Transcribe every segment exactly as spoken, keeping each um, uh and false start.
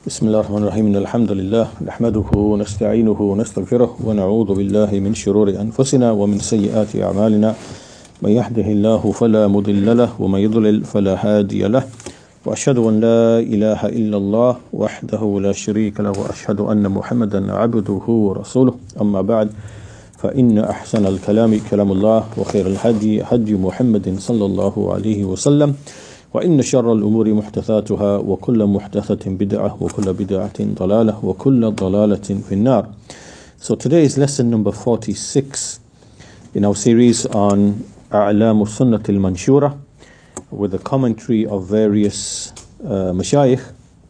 بسم الله الرحمن الرحيم إن الحمد لله نحمده ونستعينه ونستغفره ونعوذ بالله من شرور أنفسنا ومن سيئات أعمالنا من يهده الله فلا مضل له ومن يضلل فلا هادي له وأشهد أن لا إله إلا الله وحده لا شريك له وأشهد أن محمدا عبده ورسوله أما بعد فإن أحسن الكلام كلام الله وخير الهدي هدي محمد صلى الله عليه وسلم وإن شر الأمور محدثاتها وكل محدثة بدعة وكل بدعة ضلالة وكل ضلالة في النار. So today is lesson number forty-six in our series on A'lam al-Sunnah al-Manshura with the commentary of various uh, mashayikh.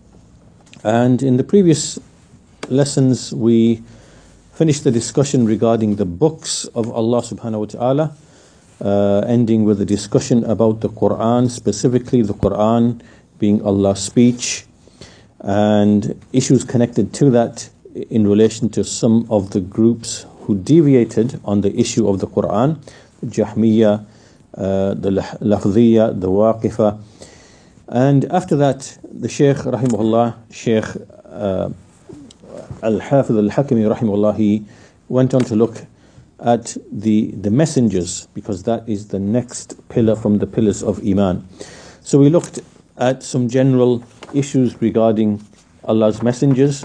And in the previous lessons we finished the discussion regarding the books of Allah subhanahu wa ta'ala, Uh, ending with a discussion about the Quran, specifically the Quran being Allah's speech, and issues connected to that in relation to some of the groups who deviated on the issue of the Quran, the Jahmiyyah, uh, the Lafdhiyya, the Waqifa. And after that, the Shaykh rahimahullah, Shaykh uh, Al-Hafiz Al-Hakimi rahimahullah, he went on to look at the the messengers, because that is the next pillar from the pillars of Iman. So we looked at some general issues regarding Allah's messengers,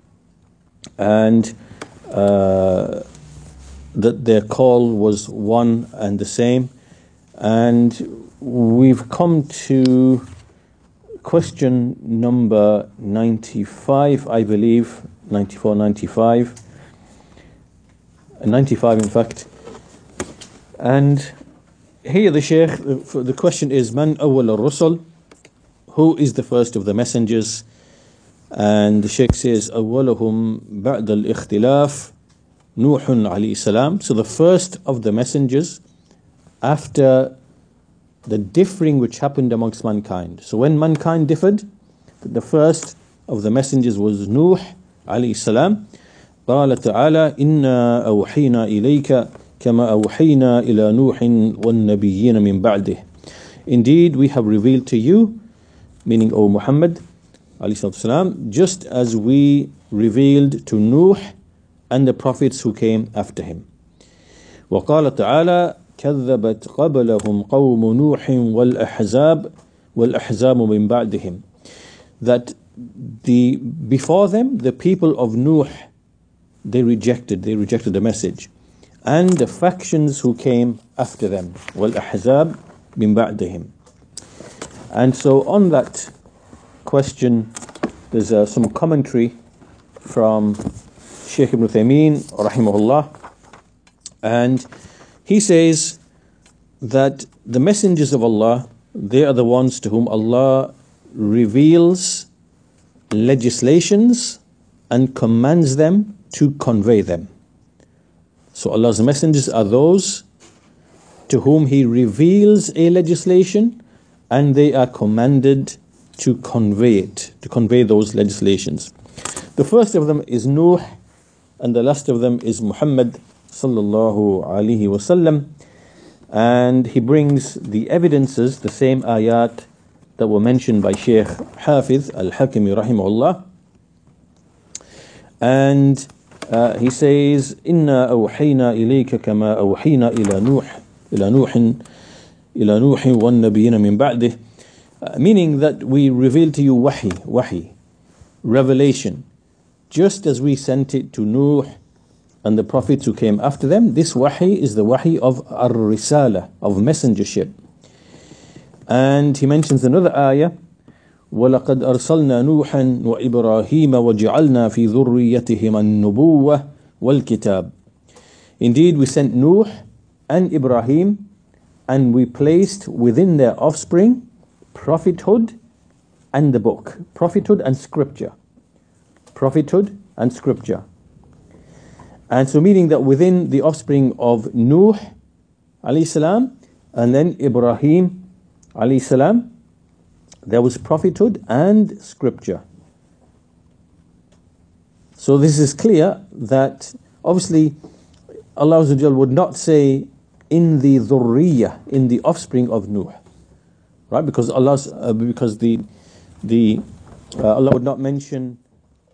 and uh, that their call was one and the same. And we've come to question number ninety-five, I believe, ninety-four, ninety-five. ninety-five in fact. And here the Shaykh, the question is, Man awwal al-rusul? Who is the first of the messengers? And the Shaykh says, Awwalahum ba'd al-ikhtilaf Nuhun alayhi salam. So the first of the messengers after the differing which happened amongst mankind. So when mankind differed, the first of the messengers was Nuh alayhi salam. قال تعالى إنا أوحينا إليك كما أوحينا إلى نوح والنبيين من بعده. Indeed, we have revealed to you, meaning O Muhammad عليه الصلاة والسلام, just as we revealed to Nuh and the prophets who came after him. وقال تعالى كذبت قبلهم قوم نوح والأحزاب والأحزاب من بعدهم. That the before them, the people of Nuh, they rejected, they rejected the message. And the factions who came after them. وَالْأَحْزَابِ مِنْ بَعْدِهِمْ. And so on that question, there's uh, some commentary from Shaykh Ibn Uthaymeen, rahimahullah. And he says that the messengers of Allah, they are the ones to whom Allah reveals legislations and commands them to convey them. So Allah's messengers are those to whom He reveals a legislation and they are commanded to convey it, to convey those legislations. The first of them is Nuh, and the last of them is Muhammad sallallahu alaihi wasallam. And he brings the evidences, the same ayat that were mentioned by Shaykh Hafiz Al-Hakimi rahimahullah. And Uh, he says, "Inna awhayna ilayka kama awhayna ila Nuh, ila Nuhin, ila Nuhin wan nabiyina min ba'dih." Meaning that we reveal to you wahi, wahi, revelation, just as we sent it to Nuh and the prophets who came after them. This wahi is the wahi of ar-risala, of messengership. And he mentions another ayah, وَلَقَدْ أَرْسَلْنَا نُوحًا وَإِبْرَاهِيمَ وَجَعَلْنَا فِي ذُرِّيَّتِهِمَا النُّبُوَّةَ وَالْكِتَابَ. Indeed, we sent Nuh and Ibrahim, and we placed within their offspring prophethood and the book. Prophethood and scripture. Prophethood and scripture. And so meaning that within the offspring of Nuh alayhi salam and then Ibrahim alayhi salam, there was prophethood and scripture. So this is clear that obviously Allah would not say in the dhurriyyah, in the offspring of Nuh, right? Because Allah's uh, because the the uh, Allah would not mention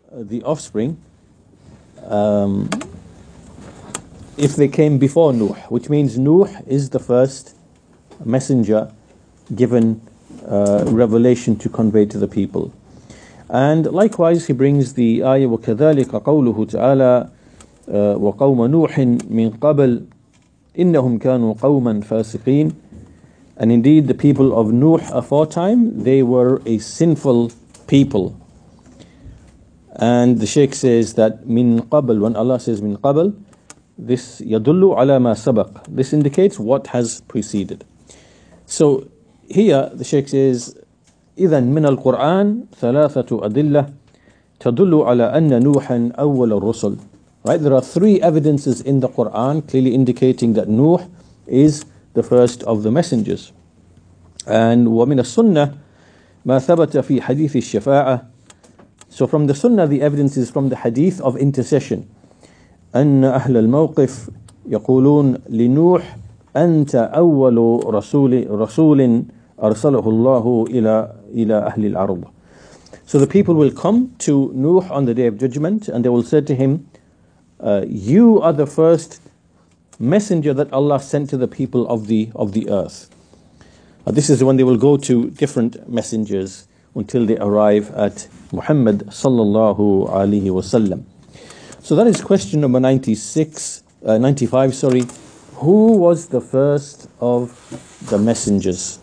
the offspring, um, if they came before Nuh, which means Nuh is the first messenger given uh, revelation to convey to the people. And likewise he brings the ayah وَكَذَلِكَ قَوْلُهُ تَعَالَى وَقَوْمَ نُوحٍ مِّن قَبْلِ إِنَّهُمْ كَانُوا قَوْمًا فَاسِقِينَ. And indeed the people of Nuh aforetime, they were a sinful people. And the Shaykh says that min qabl, when Allah says min qabl, this yadullu ala ma sabaq, this indicates what has preceded. So here the Shaykh says إذن من القرآن ثلاثة أدلة تدل على أن نوحا أول الرسل. Right, there are three evidences in the Quran clearly indicating that Nuh is the first of the messengers. And ومن السنة ما ثبت في حديث الشفاعة. So from the Sunnah the evidence is from the hadith of intercession. أن أهل الموقف يقولون لنوح أنت أول رسول رسول أرسله الله إلى إلى أهل الأرض. So the people will come to Nuh on the day of judgment and they will say to him, uh, you are the first messenger that Allah sent to the people of the of the earth. Uh, this is when they will go to different messengers until they arrive at Muhammad sallallahu alaihi wasallam. So that is question number ninety-six, uh, ninety-five, sorry. Who was the first of the messengers?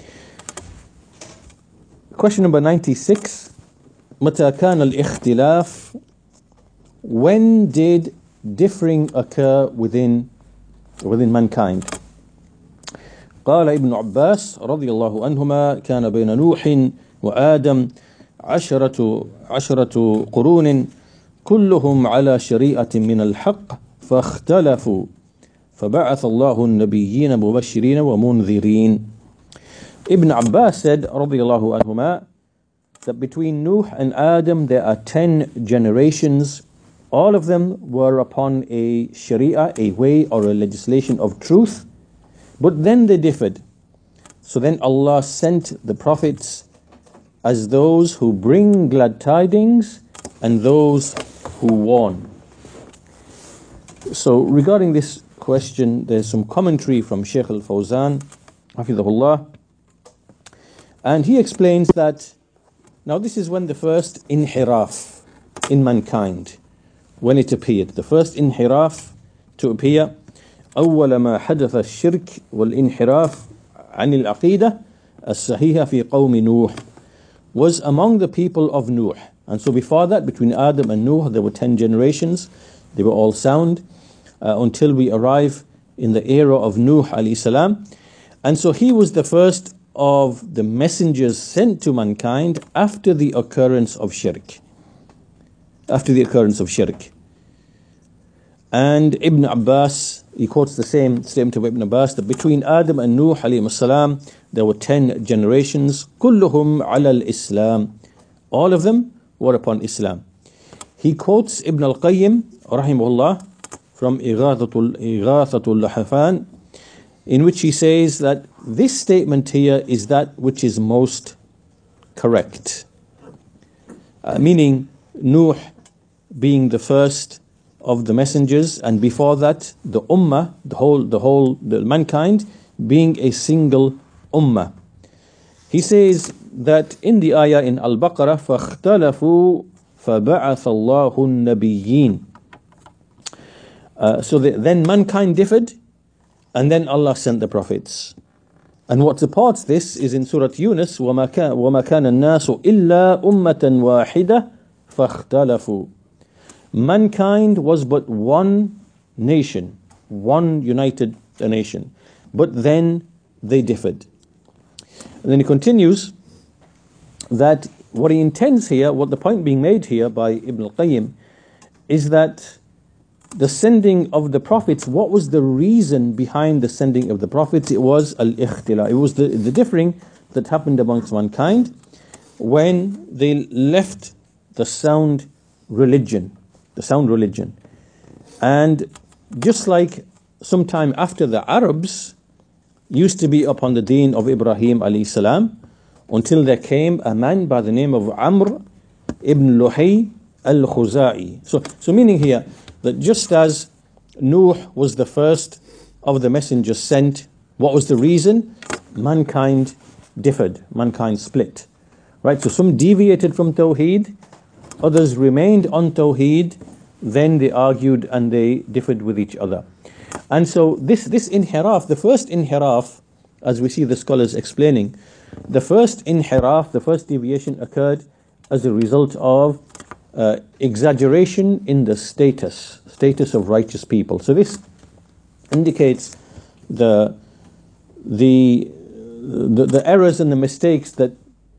Question number ninety-six. متى كان الاختلاف? When did differing occur within within mankind? قال ابن عباس رضي الله عنهما كان بين نوح وآدم عشرة عشرة قرون كلهم على شريعة من الحق فاختلفوا فبعث الله النبيين مبشرين ومنذرين. Ibn Abbas said رضي الله عنهما that between Nuh and Adam there are ten generations. All of them were upon a sharia, a way or a legislation of truth, but then they differed. So then Allah sent the prophets as those who bring glad tidings and those who warn. So regarding this question, there's some commentary from Shaykh al-Fawzan, hafidhahullah, and he explains that now this is when the first inhiraf in mankind, when it appeared, the first inhiraf to appear, أول ما حدث الشرك والانحراف عن العقيدة الصحيحة في قوم نوح, was among the people of Nuh. And so before that, between Adam and Nuh, there were ten generations. They were all sound uh, until we arrive in the era of Nuh alayhi salam. And so he was the first of the messengers sent to mankind after the occurrence of shirk. After the occurrence of shirk. And Ibn Abbas, he quotes the same statement of Ibn Abbas, that between Adam and Nuh alayhi salam, there were ten generations. كلهم على الإسلام. All of them were upon Islam. He quotes Ibn al-Qayyim rahimahullah from Ighathatul Ighathatul Lahafan, in which he says that this statement here is that which is most correct. Uh, meaning Nuh being the first of the messengers, and before that the ummah, the whole the whole the mankind being a single ummah. He says that in the ayah in Al-Baqarah, فَاخْتَلَفُوا فَبَعَثَ اللَّهُ النَّبِيِّينَ. Uh, so the, then mankind differed, and then Allah sent the prophets. And what supports this is in Surah Yunus, وَمَا كَانَ, وَمَا كَانَ النَّاسُ إِلَّا أُمَّةً وَاحِدَةً فَاخْتَلَفُوا. Mankind was but one nation, one united nation, but then they differed. And then he continues that what he intends here, what the point being made here by Ibn al-Qayyim, is that the sending of the prophets, what was the reason behind the sending of the prophets? It was al-ikhtila. It was the, the differing that happened amongst mankind when they left the sound religion, the sound religion. And just like sometime after the Arabs used to be upon the deen of Ibrahim alayhi salam, until there came a man by the name of Amr ibn Luhay al-Khuza'i. So, so meaning here that just as Nuh was the first of the messengers sent, what was the reason? Mankind differed, mankind split. Right? So some deviated from Tawheed, others remained on Tawheed, then they argued and they differed with each other. And so this, this inhiraf, the first inhiraf, as we see the scholars explaining, the first inhiraf, the first deviation occurred as a result of uh, exaggeration in the status, status of righteous people. So this indicates the, the, the, the errors and the mistakes that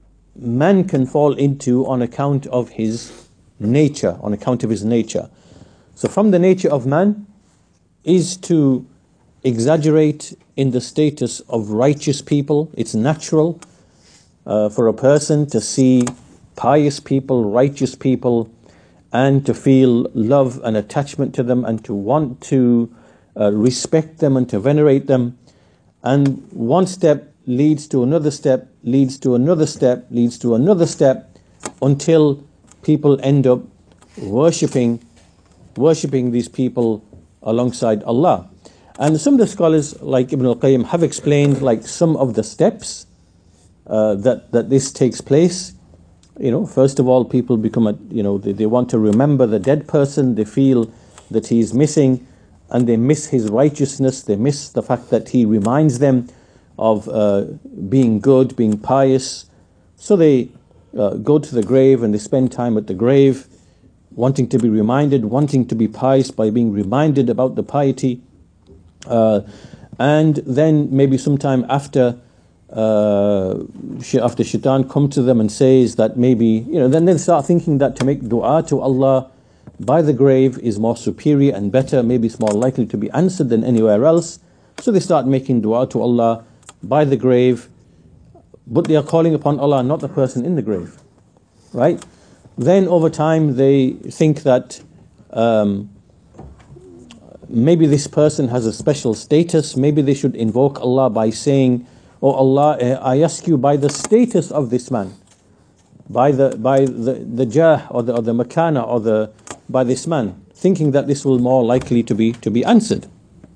man can fall into on account of his nature, on account of his nature. So from the nature of man is to exaggerate in the status of righteous people. It's natural uh, for a person to see pious people, righteous people, and to feel love and attachment to them, and to want to uh, respect them and to venerate them. And one step leads to another step, leads to another step, leads to another step, until people end up worshipping, worshipping these people alongside Allah. And some of the scholars, like Ibn al-Qayyim, have explained like some of the steps uh, that that this takes place. You know, first of all, people become a, you know, they, they want to remember the dead person. They feel that he is missing, and they miss his righteousness. They miss the fact that he reminds them of uh, being good, being pious. So they uh, go to the grave and they spend time at the grave, wanting to be reminded, wanting to be pious by being reminded about the piety. Uh, and then maybe sometime after uh, after shaitan comes to them and says that maybe, you know, then they start thinking that to make dua to Allah by the grave is more superior and better, maybe it's more likely to be answered than anywhere else. So they start making dua to Allah by the grave, but they are calling upon Allah, not the person in the grave, right? Then over time they think that um, maybe this person has a special status. Maybe they should invoke Allah by saying, "Oh Allah, I ask you by the status of this man, by the by the, the jah or the or the makana or the by this man," thinking that this will more likely to be to be answered.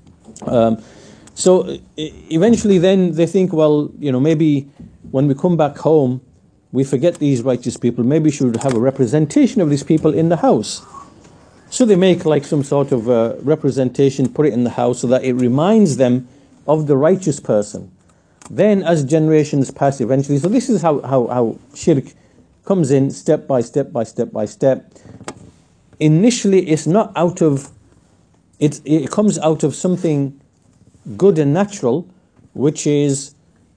Um, so eventually, then they think, well, you know, maybe when we come back home, we forget these righteous people. Maybe we should have a representation of these people in the house. So they make like some sort of uh, representation, put it in the house so that it reminds them of the righteous person. Then as generations pass eventually, so this is how, how, how shirk comes in step by step by step by step. Initially it's not out of, it, it comes out of something good and natural, which is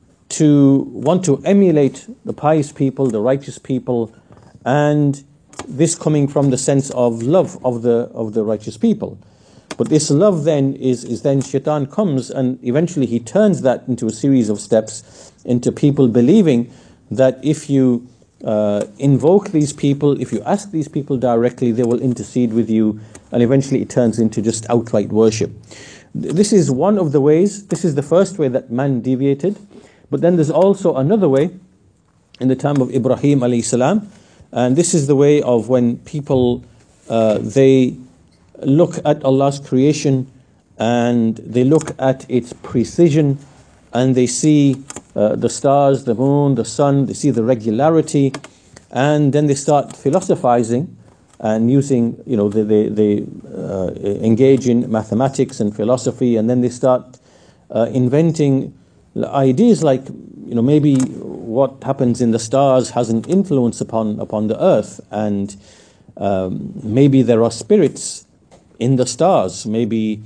to want to emulate the pious people, the righteous people, and this coming from the sense of love of the of the righteous people. But this love then is, is then shaitan comes and eventually he turns that into a series of steps into people believing that if you uh, invoke these people, if you ask these people directly, they will intercede with you, and eventually it turns into just outright worship. This is one of the ways, this is the first way that man deviated, but then there's also another way in the time of Ibrahim alayhi salam. And this is the way of when people, uh, they look at Allah's creation and they look at its precision and they see uh, the stars, the moon, the sun, they see the regularity, and then they start philosophizing and using, you know, they, they, they uh, engage in mathematics and philosophy, and then they start uh, inventing ideas like, you know, maybe what happens in the stars has an influence upon upon the earth, and um, maybe there are spirits in the stars, maybe,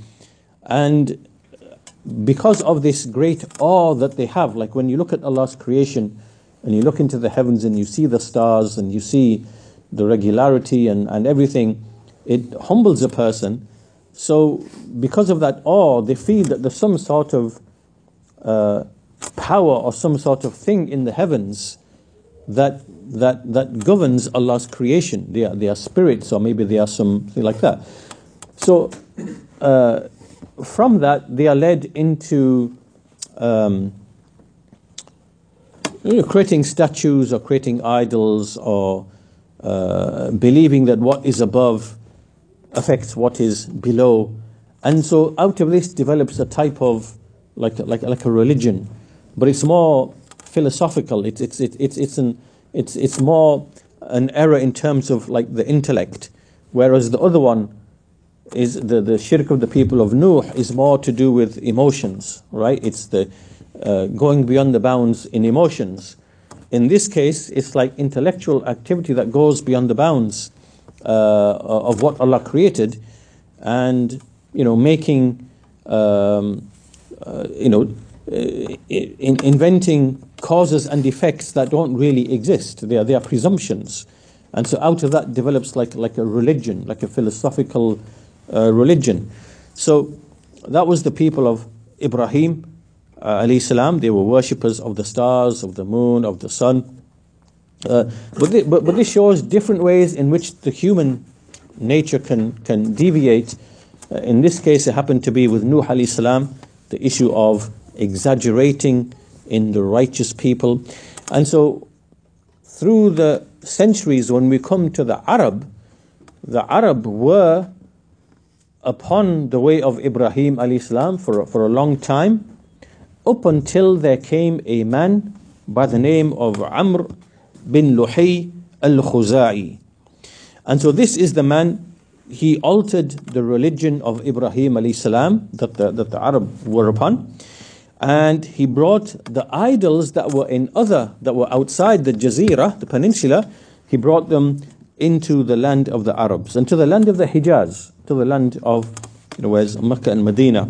and because of this great awe that they have, like when you look at Allah's creation and you look into the heavens and you see the stars and you see the regularity and, and everything, it humbles a person. So because of that awe, they feel that there's some sort of uh, power or some sort of thing in the heavens that that that governs Allah's creation. They are, they are spirits, or maybe they are something like that. So uh, from that they are led into um, you know, creating statues or creating idols or uh, believing that what is above affects what is below. And so out of this develops a type of like like like a religion, but it's more philosophical. It's it's it's it's it's an it's it's more an error in terms of like the intellect, whereas the other one is the the shirk of the people of Nuh is more to do with emotions, right? It's the uh, going beyond the bounds in emotions. In this case, it's like intellectual activity that goes beyond the bounds uh, of what Allah created, and you know, making um, uh, you know, in, inventing causes and effects that don't really exist. They are they are presumptions, and so out of that develops like like a religion, like a philosophical uh, religion. So that was the people of Ibrahim uh, alayhi salam. They were worshippers of the stars, of the moon, of the sun. Uh, but, th- but but this shows different ways in which the human nature can can deviate. Uh, in this case, it happened to be with Nuh alayhi salam, the issue of exaggerating in the righteous people. And so through the centuries, when we come to the Arab, the Arab were upon the way of Ibrahim alayhi salam for, for a long time, up until there came a man by the name of Amr bin Luhay al-Khuza'i. And so this is the man, he altered the religion of Ibrahim alayhi salam that the, that the Arab were upon, and he brought the idols that were in other, that were outside the Jazeera, the peninsula, he brought them into the land of the Arabs, and to the land of the Hijaz, to the land of, you know, where's Mecca and Medina.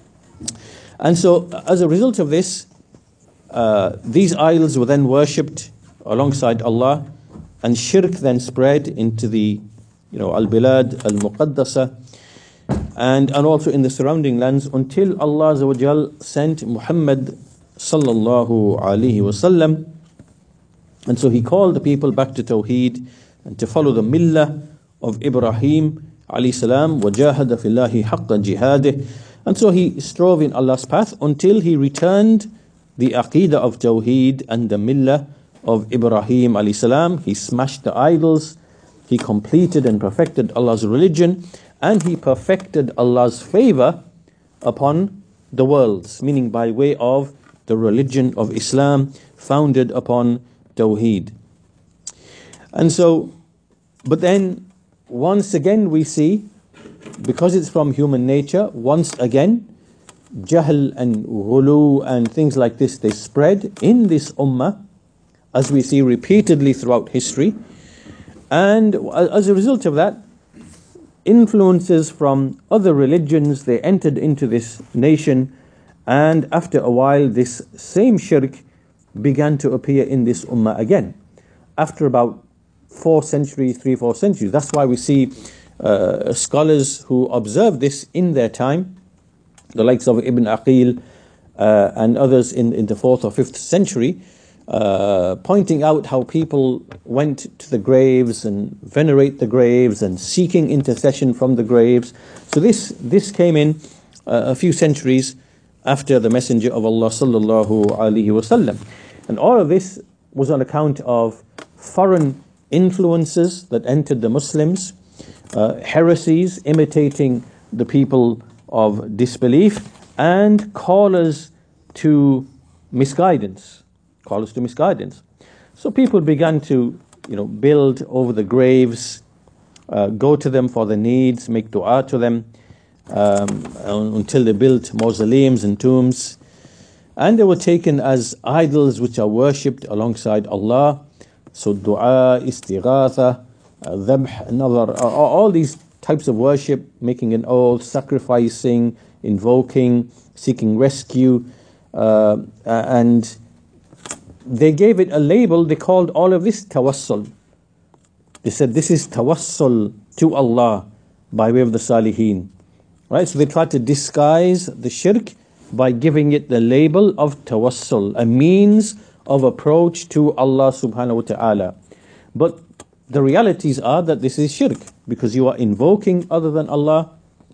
And so as a result of this, uh, these idols were then worshipped alongside Allah, and shirk then spread into the, you know, al-bilad al-muqaddasa, and and also in the surrounding lands, until Allah Azza wa Jal sent Muhammad sallallahu alaihi wasallam. And so he called the people back to Tawheed and to follow the millah of Ibrahim alayhi salam, wajahada fillahi haqqa jihadih. And so he strove in Allah's path until he returned the aqidah of Tawheed and the millah of Ibrahim alayhi salam. He smashed the idols, he completed and perfected Allah's religion, and he perfected Allah's favor upon the worlds, meaning by way of the religion of Islam founded upon Tawheed. And so, but then once again we see, because it's from human nature, once again jahl and ghulu and things like this, they spread in this ummah, as we see repeatedly throughout history. And as a result of that, influences from other religions, they entered into this nation, and after a while this same shirk began to appear in this ummah again. After about four centuries, three, four centuries. That's why we see uh, scholars who observed this in their time, the likes of Ibn Aqil uh, and others in, in the fourth or fifth century, Uh, pointing out how people went to the graves and venerate the graves and seeking intercession from the graves. So this this came in uh, a few centuries after the Messenger of Allah sallallahu alaihi wasallam, and all of this was on account of foreign influences that entered the Muslims, uh, heresies imitating the people of disbelief, and callers to misguidance. Callers to misguidance. So people began to, you know, build over the graves, uh, go to them for their needs, make dua to them, um, until they built mausoleums and tombs. And they were taken as idols which are worshipped alongside Allah. So dua, istighatha, dhabh, another, all these types of worship, making an oath, sacrificing, invoking, seeking rescue, uh, and they gave it a label. They called all of this tawassul. They said this is tawassul to Allah by way of the salihin. Right? So they tried to disguise the shirk by giving it the label of tawassul, a means of approach to Allah subhanahu wa ta'ala. But the realities are that this is shirk, because you are invoking other than Allah,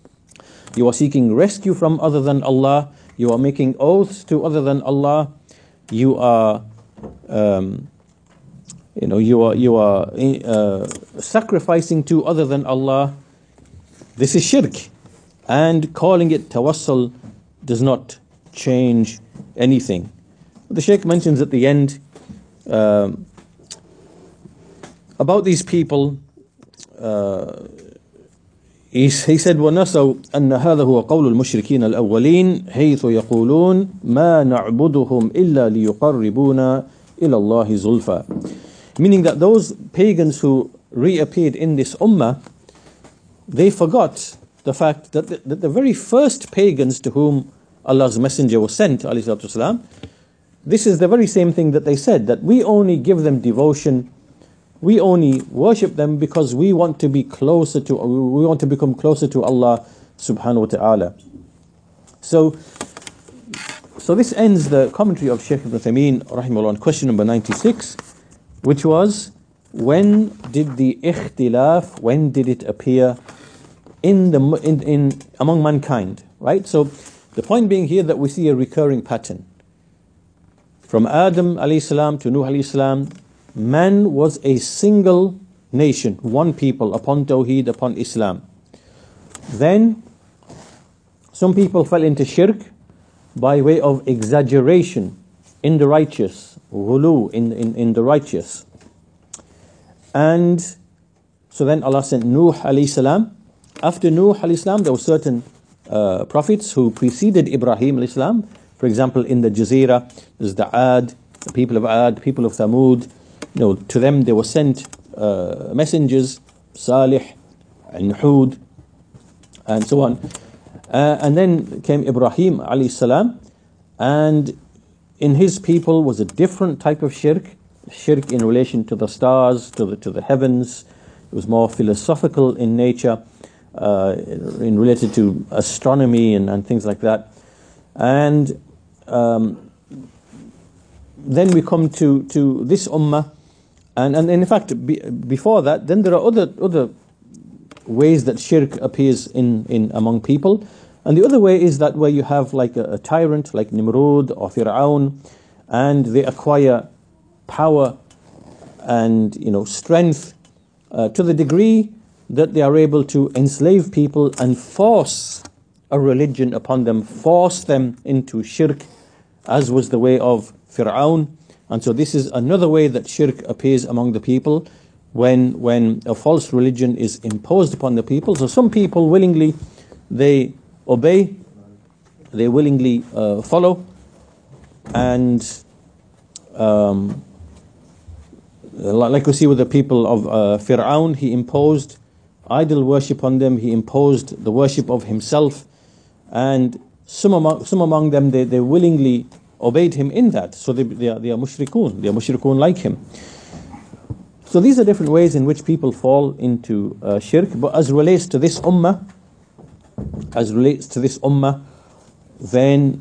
you are seeking rescue from other than Allah, you are making oaths to other than Allah, you are Um, you know, you are you are uh, sacrificing to other than Allah, this is shirk. And calling it tawassul does not change anything. The Shaykh mentions at the end um, about these people. Uh, he, he said, وَنَسَوْا أَنَّ هَذَا هُوَ قَوْلُ الْمُشْرِكِينَ الْأَوَّلِينَ حَيْثُ يَقُولُونَ مَا نَعْبُدُهُمْ إِلَّا لِيُقَرِّبُونَ إِلَى اللَّهِ زُلْفَى. Meaning that those pagans who reappeared in this ummah, they forgot the fact that the, that the very first pagans to whom Allah's messenger was sent, alayhi salatu wasalam, this is the very same thing that they said, that we only give them devotion, we only worship them because we want to be closer to, we want to become closer to Allah subhanahu wa ta'ala. So, so this ends the commentary of Shaykh Ibn Uthaymeen rahimahullah on question number ninety-six, which was, when did the ikhtilaf, when did it appear in the in, in among mankind, right? So the point being here that we see a recurring pattern. From Adam alayhi salam to Nuh alayhi salam, man was a single nation, one people upon Tawheed, upon Islam. Then some people fell into shirk by way of exaggeration in the righteous, ghulu in, in, in the righteous. And so then Allah sent Nuh alayhi salam. After Nuh alayhi salam, there were certain uh, prophets who preceded Ibrahim alayhi salam. For example, in the Jazeera, there's the Ad, the people of Ad, people of Thamud. You know, to them they were sent uh, messengers, Salih and Hud, and so on. Uh, and then came Ibrahim alayhi salam, and in his people was a different type of shirk, shirk in relation to the stars, to the to the heavens. It was more philosophical in nature, uh, in related to astronomy and, and things like that. And um, then we come to, to this ummah, and, and in fact be, before that, then there are other other ways that shirk appears in, in among people. And the other way is that where you have like a, a tyrant like Nimrod or Fir'aun, and they acquire power and, you know, strength uh, to the degree that they are able to enslave people and force a religion upon them, force them into shirk, as was the way of Fir'aun. And so this is another way that shirk appears among the people, when when a false religion is imposed upon the people. So some people willingly, they obey, they willingly uh, follow, and um, like we see with the people of uh, Fir'aun, he imposed idol worship on them, he imposed the worship of himself, and some among, some among them, they, they willingly obeyed him in that. So they, they, are, they are mushrikun, they are mushrikun like him. So these are different ways in which people fall into uh, shirk. But as relates to this ummah, as relates to this ummah, then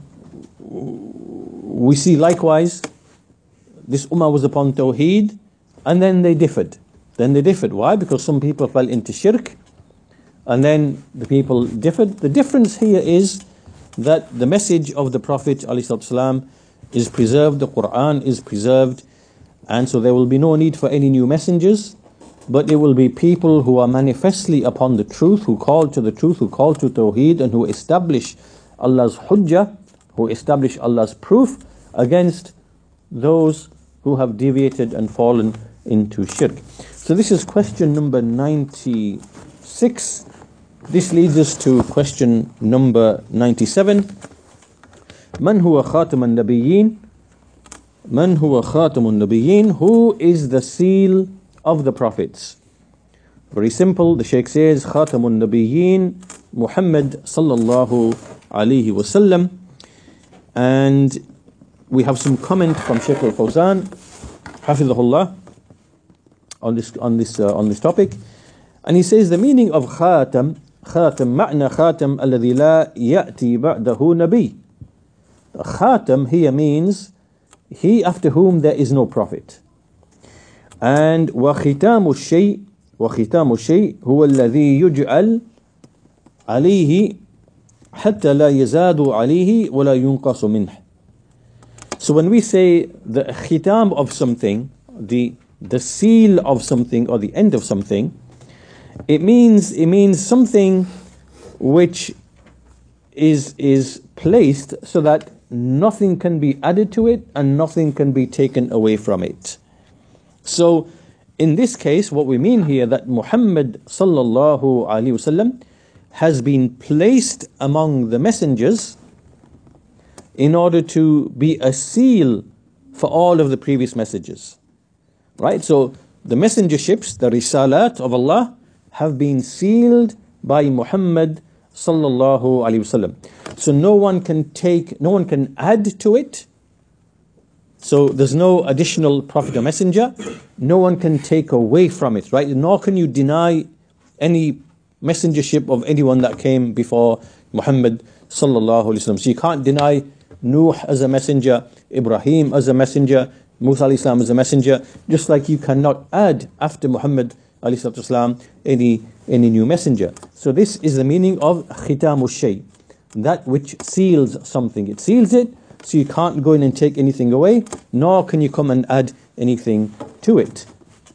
we see likewise, this ummah was upon Tawheed, and then they differed. Then they differed. Why? Because some people fell into shirk, and then the people differed. The difference here is that the message of the Prophet ﷺ is preserved, the Quran is preserved, and so there will be no need for any new messengers, but it will be people who are manifestly upon the truth, who call to the truth, who call to Tawheed, and who establish Allah's hujjah, who establish Allah's proof against those who have deviated and fallen into shirk. So this is question number ninety-six. This leads us to question number ninety-seven. Man huwa khatamun nabiyyin? Man huwa khatamun nabiyyin? Who is the seal of the prophets? Very simple. The Shaykh says, Khatamun nabiyyin, Muhammad sallallahu alayhi wasallam. And we have some comment from Shaykh al-Fawzan, hafidhahullah, on this on this uh, on this topic, and he says the meaning of khatam, khatam ma'na khatam alladhi la ya'ti ba'dahu nabi. Khatam here means he after whom there is no prophet. And wa khitamu shay wa khitamu shay huwa alladhi yuj'al alayhi hatta la yazadu alayhi wa la yunqasu minhu. So when we say the khitam of something, the the seal of something or the end of something, it means it means something which is is placed so that nothing can be added to it and nothing can be taken away from it. So in this case, what we mean here, that Muhammad sallallahu alaihi wasallam has been placed among the messengers in order to be a seal for all of the previous messages. Right? So the messengerships, the risalat of Allah, have been sealed by Muhammad sallallahu alaihi wasallam. So no one can take, no one can add to it. So there's no additional prophet or messenger. No one can take away from it, right? Nor can you deny any messengership of anyone that came before Muhammad sallallahu alaihi wasallam. So you can't deny Nuh as a messenger, Ibrahim as a messenger, Musa alayhi salam as a messenger, just like you cannot add after Muhammad alayhi salam any any new messenger. So this is the meaning of khitamu shay, that which seals something. It seals it, so you can't go in and take anything away, nor can you come and add anything to it.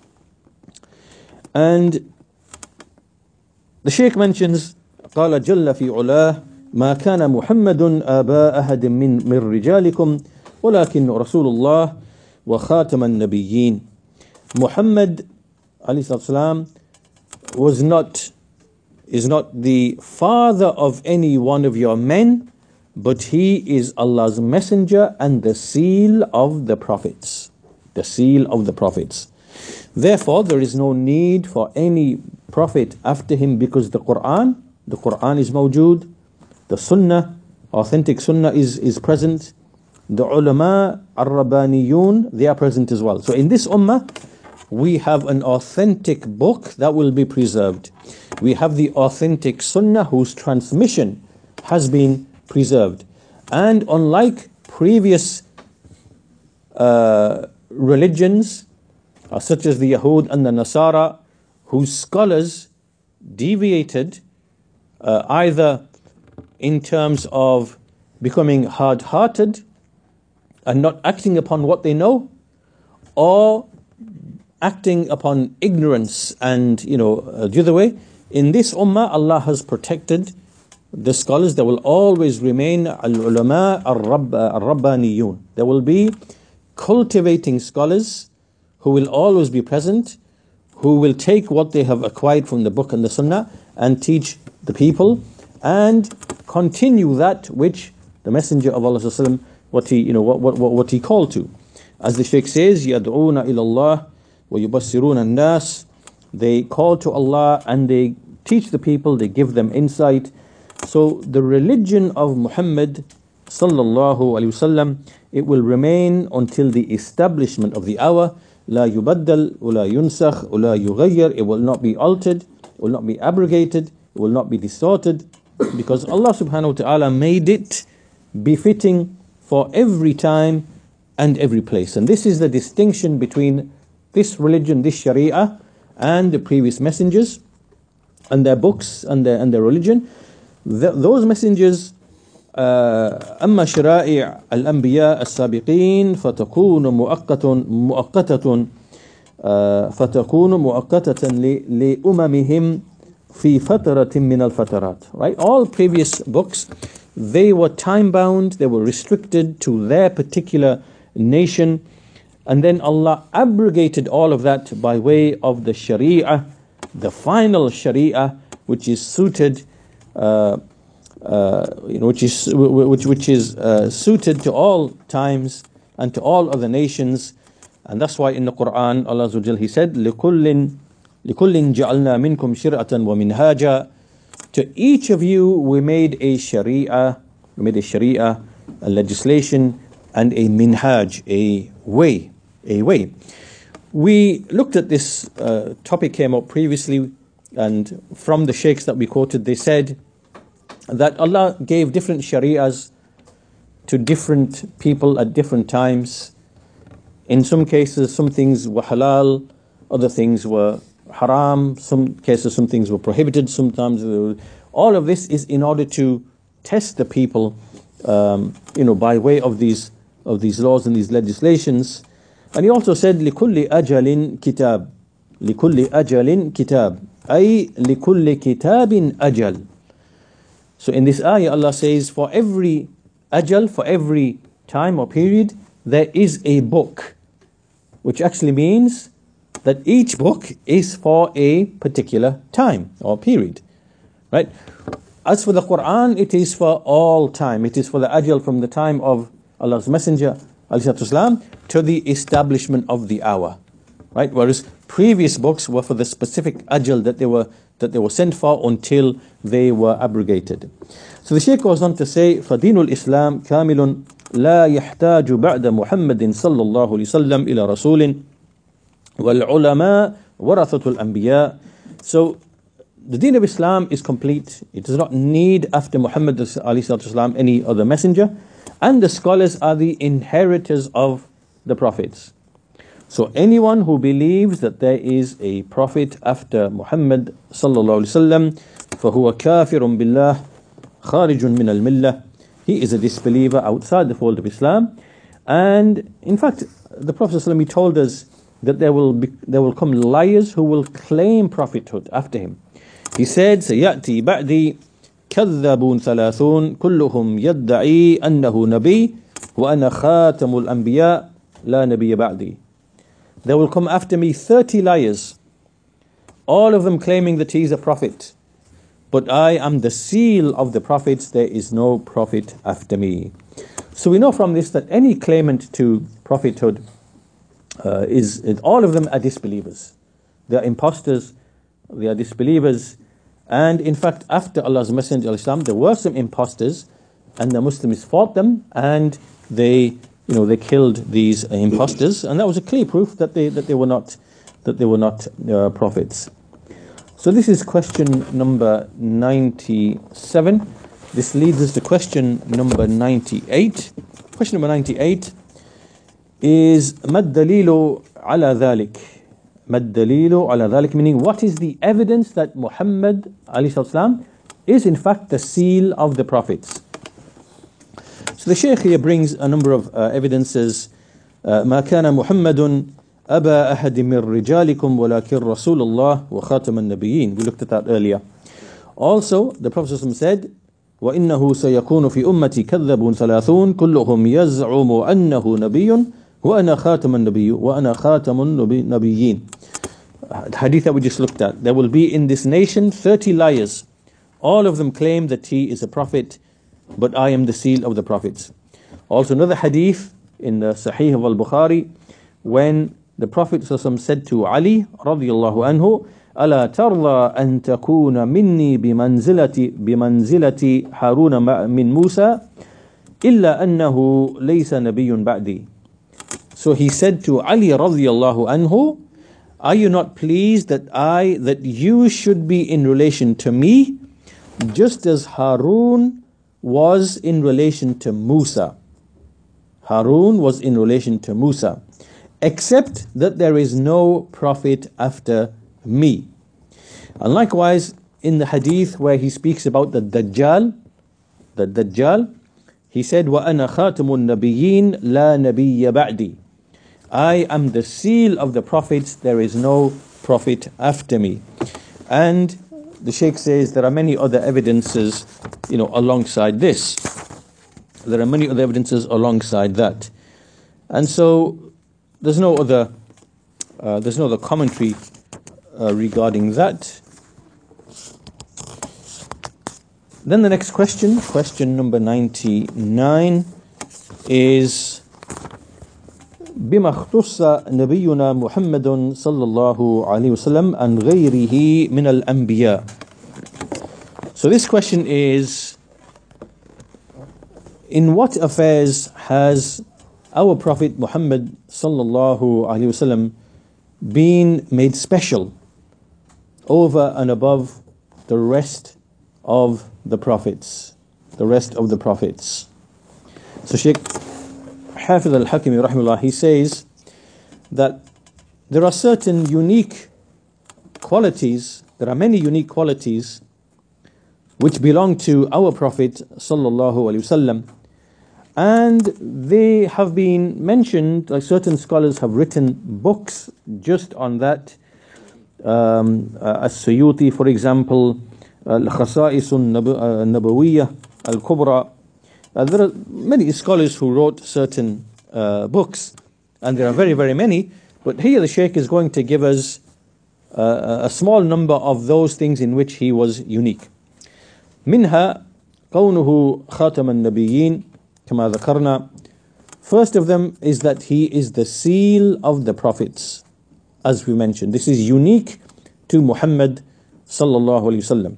And the Shaykh mentions, قال جل في علاه ما كان محمد آباء أحد من من رجالكم ولكن رسول الله وخاتم النبيين. Muhammad alayhi salam was not is not the father of any one of your men, but he is Allah's messenger and the seal of the prophets. The seal of the prophets. Therefore, there is no need for any prophet after him, because the Quran, the Quran is mawjood, the Sunnah, authentic Sunnah is, is present, the ulama, ar-rabbaniyun, they are present as well. So in this ummah, we have an authentic book that will be preserved. We have the authentic Sunnah whose transmission has been preserved. And unlike previous uh, religions, uh, such as the Yahud and the Nasara, whose scholars deviated uh, either in terms of becoming hard-hearted and not acting upon what they know, or acting upon ignorance and, you know, uh, the other way. In this ummah, Allah has protected the scholars. There will always remain al-ulama al-rabbaniyun. There will be cultivating scholars who will always be present, who will take what they have acquired from the book and the sunnah and teach the people and continue that which the Messenger of Allah sallallahu alaihi wasallam, what he, you know, what, what, what he called to. As the Shaykh says, يَدْعُونَ إِلَى اللَّهِ وَيُبَصِّرُونَ النَّاسِ. They call to Allah and they teach the people, they give them insight. So the religion of Muhammad sallallahu alaihi wasallam, it will remain until the establishment of the hour. لا يبدل ولا ينسخ ولا يغير. It will not be altered, it will not be abrogated, it will not be distorted, because Allah subhanahu wa ta'ala made it befitting for every time and every place. And this is the distinction between this religion, this sharia, and the previous messengers and their books and their, and their religion. The, those messengers, أما شرائع الأنبياء السابقين فتكون مؤقتة مؤقتة فتكون مؤقتة لأممهم في فترة من الفترات. Right? All previous books, they were time bound, they were restricted to their particular nation, and then Allah abrogated all of that by way of the Sharia, the final Sharia, which is suited, uh, uh, you know, which is which which is uh, suited to all times and to all other nations. And that's why in the Quran, Allah Azza wa Jal, He said, لِكُلٍّ لِكُلٍّ جَعَلْنَا مِنْكُمْ شِرْعَةً وَمِنْهَاجًا. To each of you we made a Sharia, we made a Sharia, a legislation, and a minhaj, a way, a way. We looked at this uh, topic, came up previously, and from the sheikhs that we quoted, they said that Allah gave different shari'as to different people at different times. In some cases, some things were halal, other things were haram, some cases, some things were prohibited, sometimes were, all of this is in order to test the people, um, you know, by way of these of these laws and these legislations. And he also said, لِكُلِّ أَجَلٍ كِتَابٍ لِكُلِّ أَجَلٍ كِتَابٍ أي لِكُلِّ كِتَابٍ أَجَلٍ. So in this ayah, Allah says, for every ajal, for every time or period, there is a book, which actually means that each book is for a particular time or period, right? As for the Quran, it is for all time. It is for the ajal from the time of Allah's Messenger ﷺ to the establishment of the hour, right? Whereas previous books were for the specific ajal that they were that they were sent for until they were abrogated. So the Shaykh goes on to say, فَدِينُ الْإِسْلَامِ كَامِلٌ لَا يَحْتَاجُ بَعْدَ مُحَمَّدٍ صَلَّى اللَّهُ عَلَيْهِ وسلم إِلَى رَسُولٍ وَالْعُلَمَاء وَرَثَةُ الْأَنْبِيَاءِ. So the deen of Islam is complete. It does not need after Muhammad ﷺ any other messenger, and the scholars are the inheritors of the prophets. So anyone who believes that there is a prophet after Muhammad sallallahu alaihi wasallam, فهو كافر بالله خارج من الملة, he is a disbeliever outside the fold of Islam. And in fact, the Prophet ﷺ, he told us that there will be there will come liars who will claim prophethood after him. He said, سيأتي بعدي كذابون ثلاثون كلهم يدعي أنه نبي وأنا خاتم الأنبياء لا نبي بعدي. There will come after me thirty liars, all of them claiming that he is a prophet, but I am the seal of the prophets, there is no prophet after me. So we know from this that any claimant to prophethood uh, is, is all of them are disbelievers. They are imposters, they are disbelievers. And in fact, after Allah's Messenger Islam, there were some imposters, and the Muslims fought them, and they, you know, they killed these imposters, and that was a clear proof that they that they were not that they were not uh, prophets. So this is question number ninety-seven. This leads us to question number ninety-eight. Question number ninety-eight is ما الدليل على ذلك? ما الدليل على ذلك, meaning what is the evidence that Muhammad عليه السلام is in fact the seal of the prophets? So the Shaykh here brings a number of uh, evidences. uh, ما كان محمد أبا أحد من رجالكم ولكن رسول الله وخاتم النبيين. We looked at that earlier. Also, the Prophet said, وإنه سيكون في أمتي كذب ثلاثون كلهم يزعم أنه نبي وأنا خاتم النبي وأنا خاتم النبيين. The hadith that we just looked at. There will be in this nation thirty liars. All of them claim that he is a prophet, but I am the seal of the prophets. Also another hadith in the Sahih of al-Bukhari, when the Prophet said to Ali radiyallahu anhu, ألا ترضى أن تكون مني بمنزلة بمنزلة هارون من موسى إلا أنه ليس نبي بعدي. So he said to Ali radiyallahu anhu, are you not pleased that I, that you should be in relation to me, just as Harun was in relation to Musa? Harun was in relation to Musa, except that there is no prophet after me. And likewise, in the hadith where he speaks about the Dajjal, the Dajjal, he said, وَأَنَا خَاتِمُ النَّبِيِّينَ لَا نَبِيَّ بَعْدِي. I am the seal of the prophets, there is no prophet after me. And the Shaykh says there are many other evidences, you know, alongside this. There are many other evidences alongside that. And so there's no other uh, there's no other commentary uh, regarding that. Then the next question, question number ninety-nine, is بما اختص نبينا محمد صلى الله عليه وسلم عن غيره من الأنبياء. So this question is, in what affairs has our Prophet Muhammad sallallahu alaihi wasallam been made special over and above the rest of the prophets, the rest of the prophets? So Shaykh Hafiz al-Hakimi rahimahullah, he says that there are certain unique qualities, there are many unique qualities which belong to our Prophet sallallahu alaihi wasallam, And they have been mentioned, like certain scholars have written books just on that. Um, uh, As-Suyuti, for example, Al-Khasa'is al-Nabawiyya al-Kubra. Uh, there are many scholars who wrote certain uh, books, and there are very, very many. But here the Shaykh is going to give us uh, a small number of those things in which he was unique. منها كونه خاتم النبيين كما ذكرنا. First of them is that he is the seal of the prophets, as we mentioned. This is unique to Muhammad sallallahu alayhi wasallam.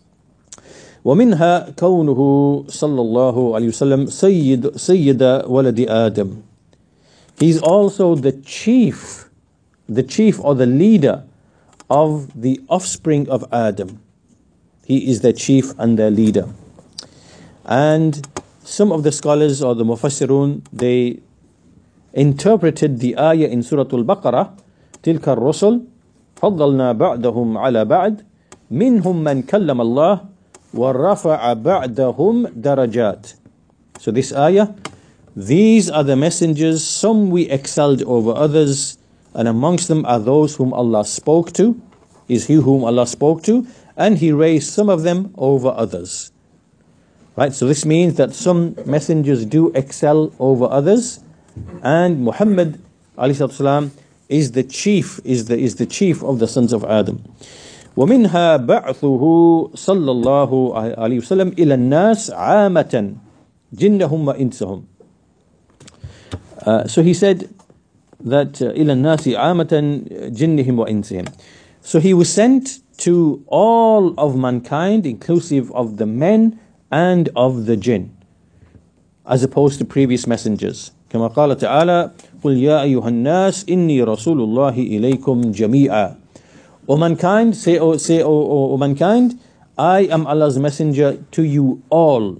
ومنها كونه صلى الله عليه وسلم سيد سيد ولد آدم. He's also the chief, the chief or the leader of the offspring of Adam. He is the chief and the leader. And some of the scholars or the Mufassirun, they interpreted the ayah in Surah Al-Baqarah, تلك الرسل فضلنا بعدهم على بعد منهم من كلم الله ورفع بعدهم درجات. So this ayah, these are the messengers, some we excelled over others, and amongst them are those whom Allah spoke to, is he whom Allah spoke to, and he raised some of them over others. Right, so this means that some messengers do excel over others, and Muhammad alayhi salam is the chief, is the is the chief of the sons of Adam. ومنها بعثه صلى الله عليه وسلم إلى الناس عامة جنهم وإنسهم. Uh, so he said that uh, إلى الناس عامة جنهم وإنسهم. So he was sent to all of mankind, inclusive of the men and of the jinn, as opposed to previous messengers. كما قال تعالى قل يا أيها الناس إني رسول الله إليكم جميعا. O mankind, say, O, say, O, o, o mankind, I am Allah's messenger to you all.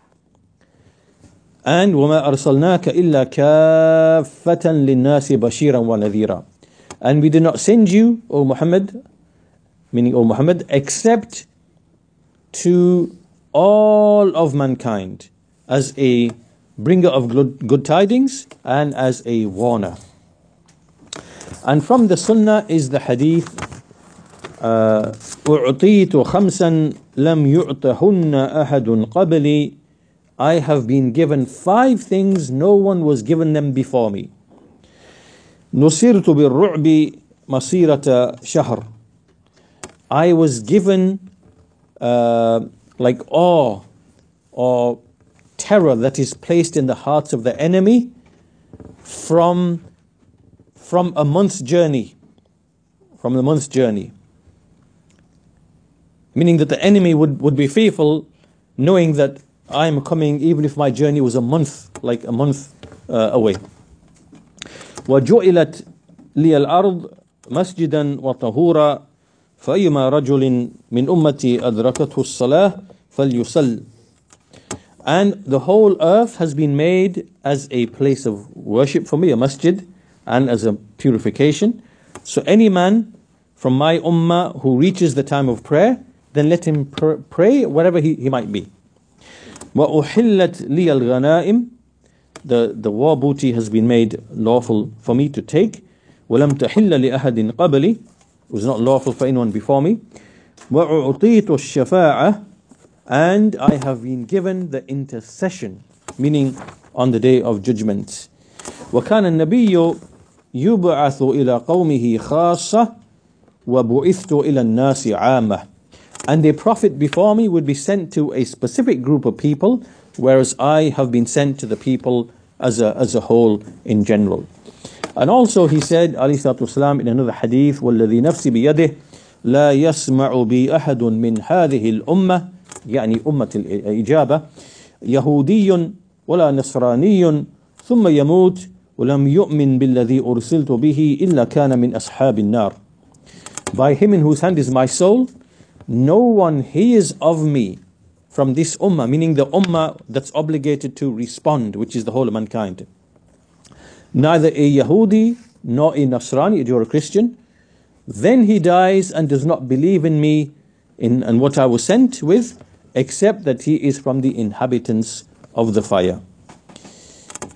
And وَمَا أَرْسَلْنَاكَ إِلَّا كَافَّةً لِلنَّاسِ بَشِيرًا وَنَذِيرًا. And we did not send you, O Muhammad, meaning O Muhammad, except to all of mankind as a bringer of good, good tidings and as a warner. And from the Sunnah is the hadith, أُعْطِيتُ خَمْسًا لَمْ يُعْطَهُنَّ أَحَدٌ قَبْلِي. I have been given five things, no one was given them before me. نُصِرْتُ بِالرُّعْبِ مَصِيرَةَ شَهْرٍ. I was given uh, like awe or terror that is placed in the hearts of the enemy from, from a month's journey. From a month's journey. Meaning that the enemy would, would be fearful knowing that I am coming even if my journey was a month, like a month uh, away. وَجُعِلَتْ لِيَ الْأَرْض مَسْجِدًا وَطَهُورًا فَأَيُّمَا رَجُلٍ مِّنْ أُمَّتِي أَدْرَكَتْهُ الصَّلَاةِ فَلْيُصَلِّ. And the whole earth has been made as a place of worship for me, a masjid, and as a purification. So any man from my ummah who reaches the time of prayer, then let him pr- pray wherever he, he might be. وَأُحِلَّتْ لِيَ الْغَنَائِمِ. The, the war booty has been made lawful for me to take. وَلَمْ تَحِلَّ لِأَحَدٍ قَبْلِ. It was not lawful for anyone before me. وَأُعْطِيتُ الشَّفَاعَةِ. And I have been given the intercession, meaning on the day of judgment. وَكَانَ النَّبِيُّ يُبْعَثُ إِلَى قَوْمِهِ خَاصَّةً وَبُعِثْتُ إِلَى النَّاسِ عَامَةً. And a prophet before me would be sent to a specific group of people, whereas I have been sent to the people as a, as a whole in general. And also he said, alayhi salatu wasalam, in another hadith, وَالَّذِي نَفْسِ بِيَدِهِ لَا يَسْمَعُ بِي أَحَدٌ مِّنْ هَذِهِ الْأُمَّةِ يعني أمة الإجابة يهودي ولا نصراني ثم يموت ولم يؤمن بالذي أرسلت به إلا كان من أصحاب النار. By him in whose hand is my soul, no one hears of me from this ummah, meaning the ummah that's obligated to respond, which is the whole of mankind. Neither a Yahudi nor a Nasrani, if you're a Christian, then he dies and does not believe in me in and what I was sent with, except that he is from the inhabitants of the fire.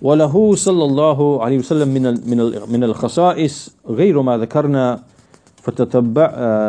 وله صلى الله عليه وسلم من ال من ال من الخصائص غير ما ذكرنا فتتبع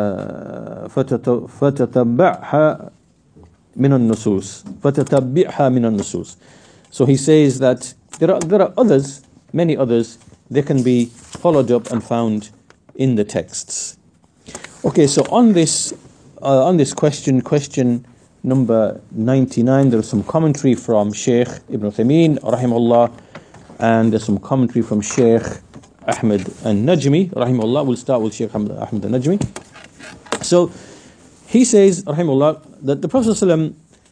فتتبعها من النصوص فتتبعها من النصوص. So he says that there are there are others, many others, they can be followed up and found in the texts. Okay, so on this uh, on this question, question number ninety-nine, there is some commentary from Sheikh Ibn Uthaymeen rahimahullah, and there's some commentary from Sheikh Ahmed al-Najmi rahimahullah. We'll start with Sheikh Ahmed al-Najmi. So he says rahimahullah that the Prophet ﷺ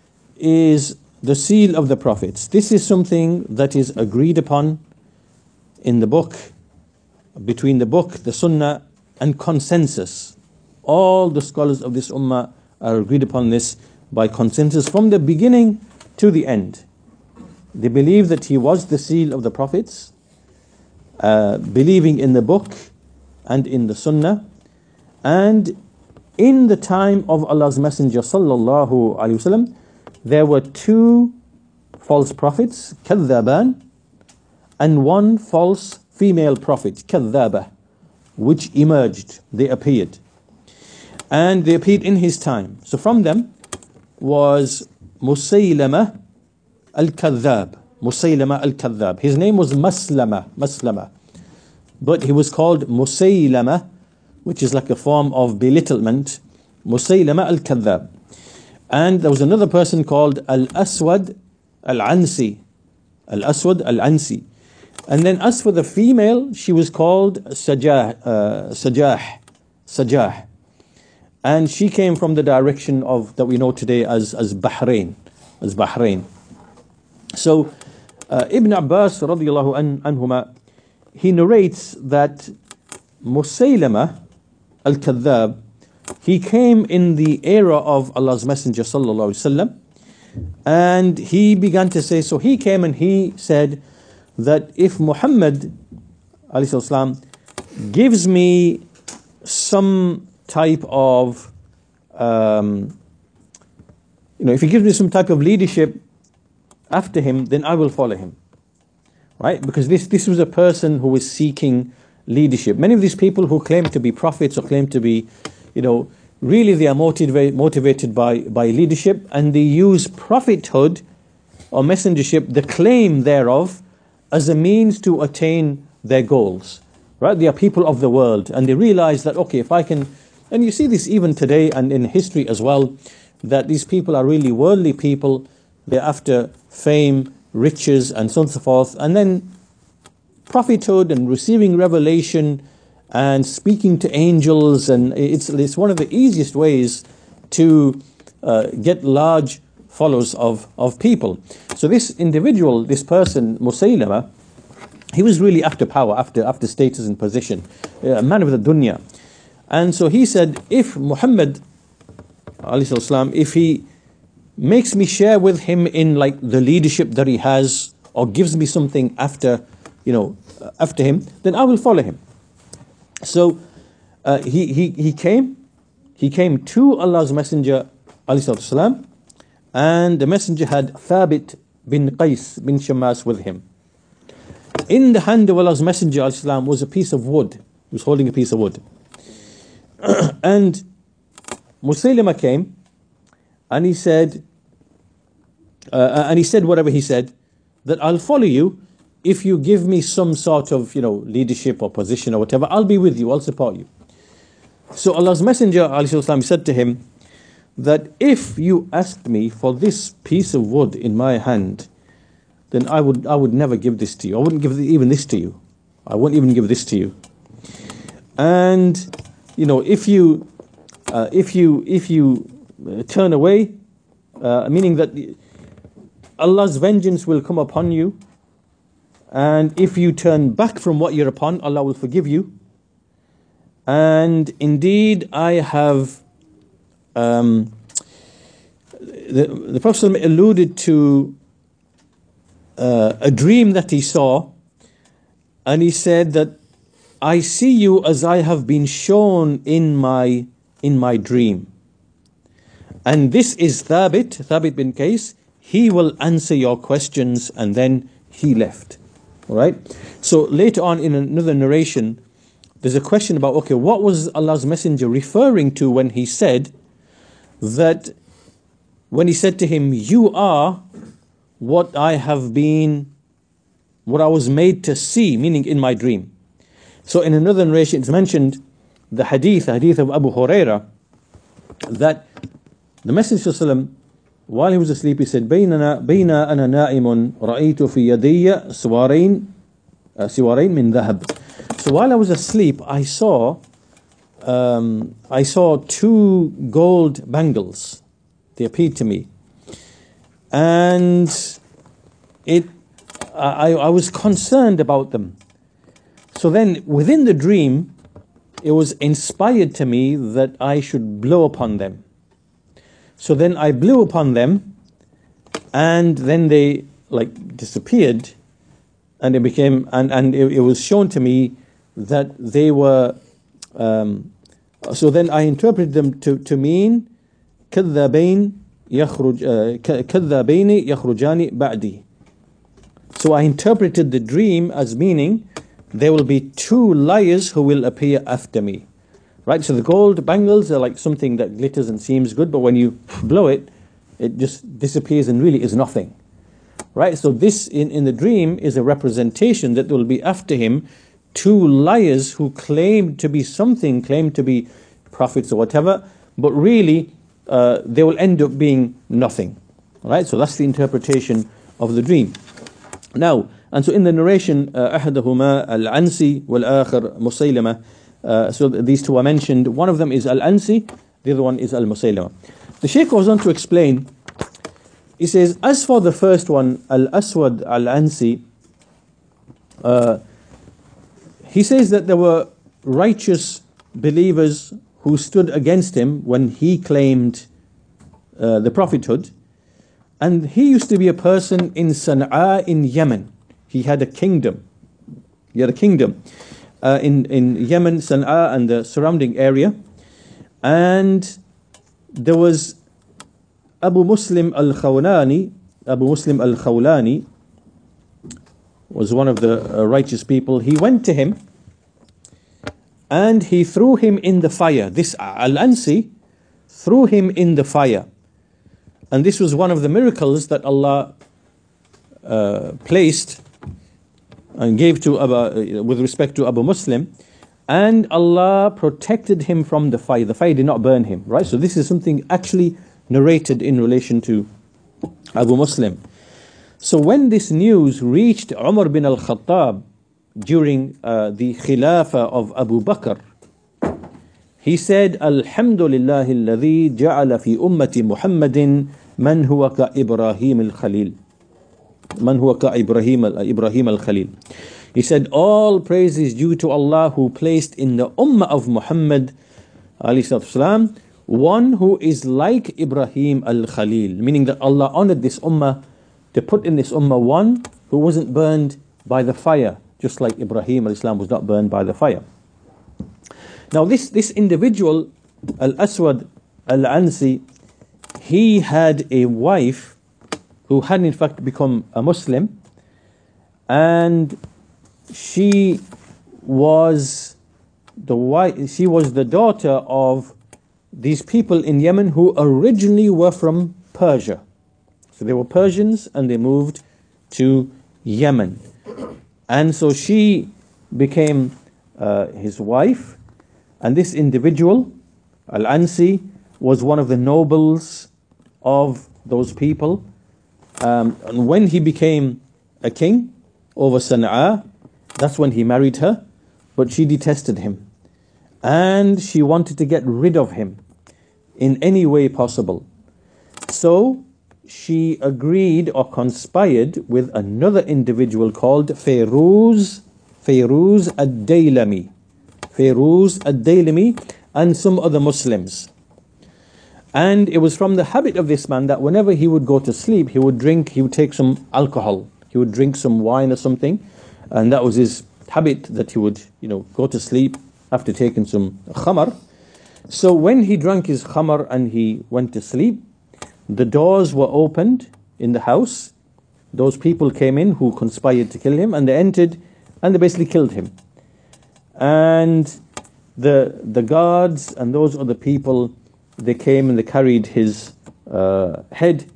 is the seal of the prophets. This is something that is agreed upon in the book, between the book, the Sunnah, and consensus. All the scholars of this ummah are agreed upon this by consensus from the beginning to the end. They believe that he was the seal of the prophets, uh, believing in the book and in the Sunnah, and in the time of Allah's Messenger sallallahu alaihi wasallam, there were two false prophets, kadhaban, and one false female prophet, kadhaba, which emerged, they appeared. And they appeared in his time. So from them was Musaylama al-Kadhab. Musaylama al-Kadhab. His name was Maslama, Maslama. But he was called Musaylama, which is like a form of belittlement. Musaylama al-Kadhab. And there was another person called Al-Aswad al-Ansi. Al-Aswad al-Ansi. And then as for the female, she was called Sajah, uh, Sajah, Sajah. And she came from the direction of, that we know today as, as Bahrain, as Bahrain. So, uh, Ibn Abbas radiyallahu an, anhuma, he narrates that Musaylama al-Kadhab, he came in the era of Allah's Messenger sallallahu alaihi wasallam, and he began to say, so he came and he said that if Muhammad alayhi salam gives me some type of, um, you know, if he gives me some type of leadership after him, then I will follow him. Right? Because this, this was a person who was seeking leadership. Many of these people who claim to be prophets or claim to be, you know, really they are motivated, motivated by, by leadership, and they use prophethood or messengership, the claim thereof, as a means to attain their goals. Right? They are people of the world, and they realize that, okay, if I can, and you see this even today and in history as well, that these people are really worldly people. They're after fame, riches, and so on and so forth. And then prophethood and receiving revelation and speaking to angels, and it's, it's one of the easiest ways to uh, get large followers of, of people. So this individual, this person, Musaylama, he was really after power, after, after status and position, a man of the dunya. And so he said, if Muhammad, alayhi salam, if he makes me share with him in like the leadership that he has, or gives me something after, you know, after him, then I will follow him. So uh, he, he, he came, he came to Allah's Messenger, alayhi salam, and the Messenger had Thabit bin Qais bin Shammas with him. In the hand of Allah's Messenger, alayhi salam, was a piece of wood. He was holding a piece of wood. And Musaylama came, and he said, uh, and he said whatever he said, that I'll follow you if you give me some sort of, you know, leadership or position or whatever. I'll be with you, I'll support you. So Allah's Messenger ﷺ said to him that if you asked me for this piece of wood in my hand, then I would I would never give this to you. I wouldn't give even this to you. I wouldn't even give this to you. And you know, if you uh, if you if you uh, turn away, uh, meaning that Allah's vengeance will come upon you, and if you turn back from what you're upon, Allah will forgive you. And indeed, I have um, the, the Prophet alluded to uh, a dream that he saw, and he said that I see you as I have been shown in my in my dream. And this is Thabit, Thabit bin Qais. He will answer your questions. And then he left. Right? So later on in another narration, there's a question about, okay, what was Allah's Messenger referring to when he said that, when he said to him, you are what I have been, what I was made to see, meaning in my dream. So in another narration, it's mentioned, the hadith, the hadith of Abu Huraira, that the Messenger ﷺ, while he was asleep, he said, بيننا بين أنا نائم رأيت في يدي سوارين سوارين من ذهب. So while I was asleep, I saw um, I saw two gold bangles. They appeared to me, and it I, I was concerned about them. So then, within the dream, it was inspired to me that I should blow upon them. So then I blew upon them, and then they like disappeared, and it became and and it, it was shown to me that they were. Um, so then I interpreted them to to mean كذابين يخرج كذابين يخرجان بعدي. So I interpreted the dream as meaning there will be two liars who will appear after me. Right, so the gold bangles are like something that glitters and seems good, but when you blow it, it just disappears and really is nothing. Right, so this in, in the dream is a representation that there will be after him two liars who claim to be something, claim to be prophets or whatever, but really uh, they will end up being nothing. Right, so that's the interpretation of the dream. Now, and so in the narration, أحدهما العنسي والآخر مسيلمة. Uh, so these two are mentioned. One of them is Al-Ansi, the other one is Al-Musaylama. The Shaykh goes on to explain. He says, as for the first one, Al-Aswad Al-Ansi, uh, he says that there were righteous believers who stood against him when he claimed uh, the prophethood. And he used to be a person in Sana'a in Yemen. He had a kingdom. He had a kingdom. Uh, in, in Yemen, Sana'a and the surrounding area. And there was Abu Muslim al-Khawlani. Abu Muslim al-Khawlani was one of the uh, righteous people. He went to him and he threw him in the fire. This Al-Ansi threw him in the fire. And this was one of the miracles that Allah uh, placed and gave to Abu, with respect to Abu Muslim, and Allah protected him from the fire. The fire did not burn him, right? So this is something actually narrated in relation to Abu Muslim. So when this news reached Umar bin al-Khattab during uh, the Khilafah of Abu Bakr, he said, Alhamdulillah alladhi ja'ala fi ummati Muhammadin man huwa ka Ibrahim al-Khalil. Man huwa ka Ibrahim Ibrahim al-Khalil. He said, all praise is due to Allah who placed in the ummah of Muhammad alayhi one who is like Ibrahim al-Khalil, meaning that Allah honored this ummah to put in this ummah one who wasn't burned by the fire, just like Ibrahim al-Islam was not burned by the fire. Now this, this individual, Al-Aswad Al-Ansi, he had a wife who had in fact become a Muslim, and she was the wife, she was the daughter of these people in Yemen who originally were from Persia. So they were Persians and they moved to Yemen. And so she became uh, his wife, and this individual, Al-Ansi, was one of the nobles of those people. Um, and when he became a king over Sana'a, that's when he married her, but she detested him. And she wanted to get rid of him in any way possible. So she agreed or conspired with another individual called Fairuz, Fairuz ad-Daylami. Fairuz ad-Daylami and some other Muslims. And it was from the habit of this man that whenever he would go to sleep, he would drink, he would take some alcohol. He would drink some wine or something. And that was his habit, that he would, you know, go to sleep after taking some khamar. So when he drank his khamar and he went to sleep, the doors were opened in the house, those people came in who conspired to kill him, and they entered and they basically killed him. And the the guards and those other people, they came and they carried his uh, head,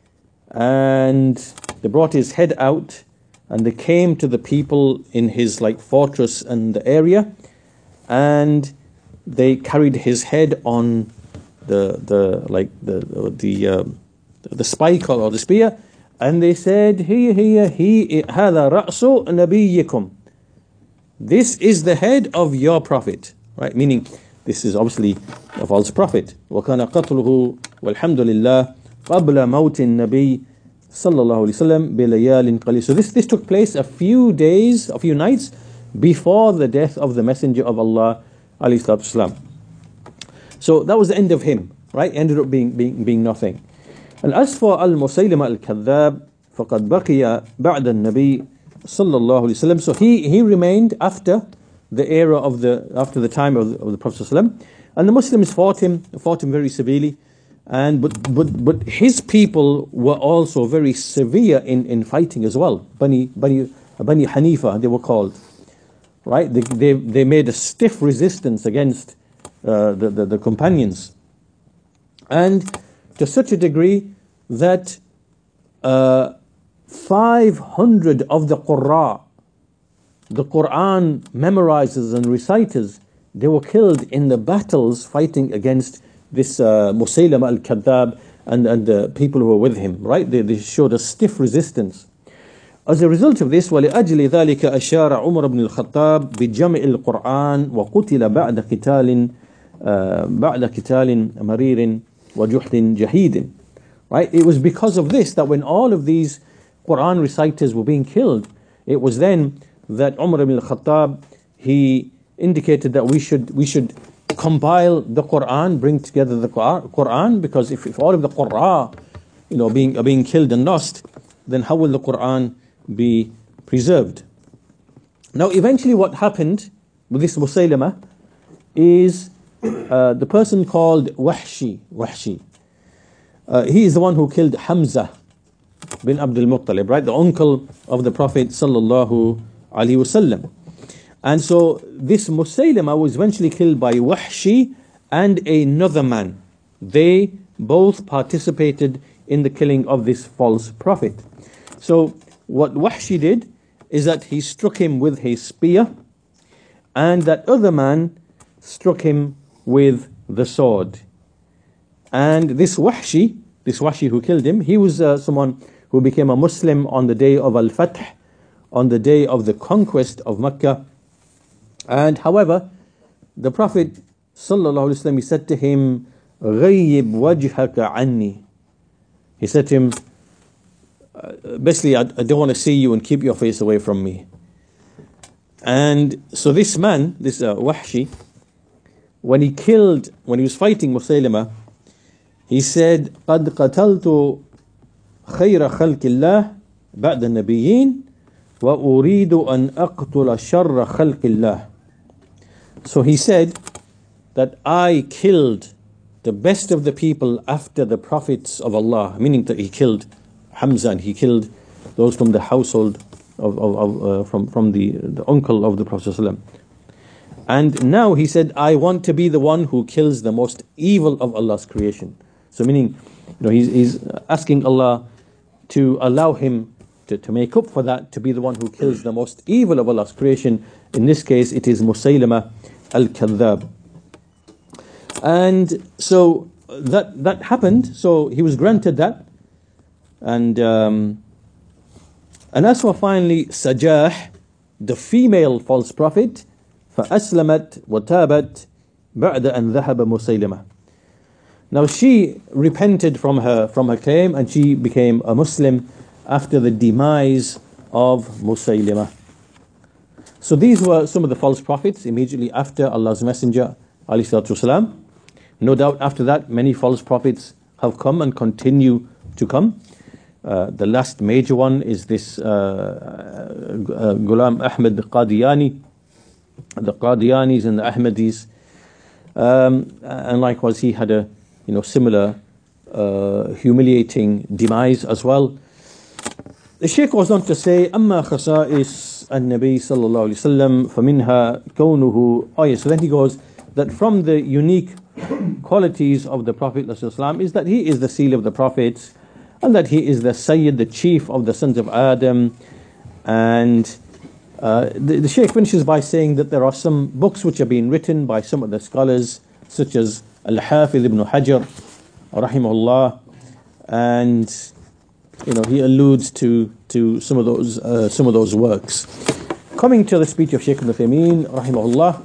and they brought his head out, and they came to the people in his like fortress and the area, and they carried his head on the the like the the um, the spike or the spear, and they said, "Here, here, he هذا رأس نبيكم." This is the head of your prophet, right? Meaning, this is obviously a false prophet. وَكَانَ قَتْلُهُ وَالْحَمْدُ لِلَّهِ قَبْلَ مَوْتِ النَّبِيِّ صلى الله عليه وسلم بليال قليل. So this, this took place a few days, a few nights before the death of the Messenger of Allah alayhi salatu wasalam. So that was the end of him, right? It ended up being, being, being nothing. And as for Al-Musaylima Al-Kadhab, فَقَدْ بَقِيَ بَعْدَ النَّبِيِّ صلى الله عليه وسلم. So he, he remained after the era of the after the time of the, of the Prophet ﷺ, and the Muslims fought him fought him very severely, and but but but his people were also very severe in, in fighting as well. Bani Bani Bani Hanifa, they were called, right? They they, they made a stiff resistance against uh, the, the the companions, and to such a degree that uh, five hundred of the Qurra, the Quran memorizers and reciters, they were killed in the battles fighting against this uh, Musaylama al-Kadhab and, and the people who were with him, right? They, they showed a stiff resistance. As a result of this, وَلِأَجْلِ ذَلِكَ أَشَارَ عُمَرَ بْنِ الْخَطَّابِ بِجَمْعِ الْقُرْآنِ وَقُتِلَ بَعْدَ قِتَالٍ بَعْدَ قِتَالٍ مَرِيرٍ وَجُحْدٍ جَهِيدٍ. Right? It was because of this that when all of these Quran reciters were being killed, it was then that Umar ibn al-Khattab, he indicated that we should we should compile the Quran, bring together the Quran, because if, if all of the Qur'an, you know, being are being killed and lost, then how will the Quran be preserved? Now, eventually, what happened with this Musaylama is uh, the person called Wahshi. Wahshi. Uh, he is the one who killed Hamza bin Abdul Muttalib, right, the uncle of the Prophet sallallahu alaihi wasallam. And so this Musaylama was eventually killed by Wahshi and another man. They both participated in the killing of this false prophet. So what Wahshi did is that he struck him with his spear, and that other man struck him with the sword. And this Wahshi, this Wahshi who killed him, he was uh, someone who became a Muslim on the day of Al-Fath, on the day of the conquest of Mecca. And however, the Prophet sallallahu alaihi wasallam, he said to him, غَيِّبْ وَجْهَكَ عَنِّي. He said to him, uh, basically, I, I don't want to see you, and keep your face away from me. And so this man, this uh, Wahshi, when he killed, when he was fighting Musaylama, he said, قَدْ قَتَلْتُ خَيْرَ خَلْقِ اللَّهِ بَعْدَ النَّبِيِّينَ وَأُرِيدُ أَنْ أَقْتُلَ شَرَّ خَلْقِ اللَّهِ. So he said that I killed the best of the people after the prophets of Allah, meaning that he killed Hamza and he killed those from the household of, of, of uh, from, from the, the uncle of the Prophet ﷺ. And now he said, I want to be the one who kills the most evil of Allah's creation. So meaning, you know, he's, he's asking Allah to allow him to, to make up for that, to be the one who kills the most evil of Allah's creation. In this case, it is Musaylama al-Kadhab. And so that that happened. So he was granted that. And um, and as for finally Sajah, the female false prophet, فَأَسْلَمَتْ وَتَابَتْ بَعْدَ أَنْ ذَهَبَ مُسَيْلَمَةً. Now she repented from her from her claim, and she became a Muslim after the demise of Musaylama. So these were some of the false prophets immediately after Allah's Messenger alayhi salatu wasalam. No doubt after that many false prophets have come and continue to come. Uh, the last major one is this uh, uh, Ghulam Ahmad Qadiani, the Qadianis and the Ahmadis, um, and likewise he had a you know similar uh, humiliating demise as well. The Shaykh goes on to say, أما خصائص النبي صلى الله عليه وسلم فمنها كونه. Oh yes, so then he goes that from the unique qualities of the Prophet ﷺ is that he is the seal of the prophets, and that he is the Sayyid, the chief of the sons of Adam. And uh, the, the Shaykh finishes by saying that there are some books which are being written by some of the scholars, such as Al-Hafiz ibn Hajar rahimahullah, and you know he alludes to to some of those uh, some of those works. Coming to the speech of Shaykh ibn Uthaymeen rahimahullah,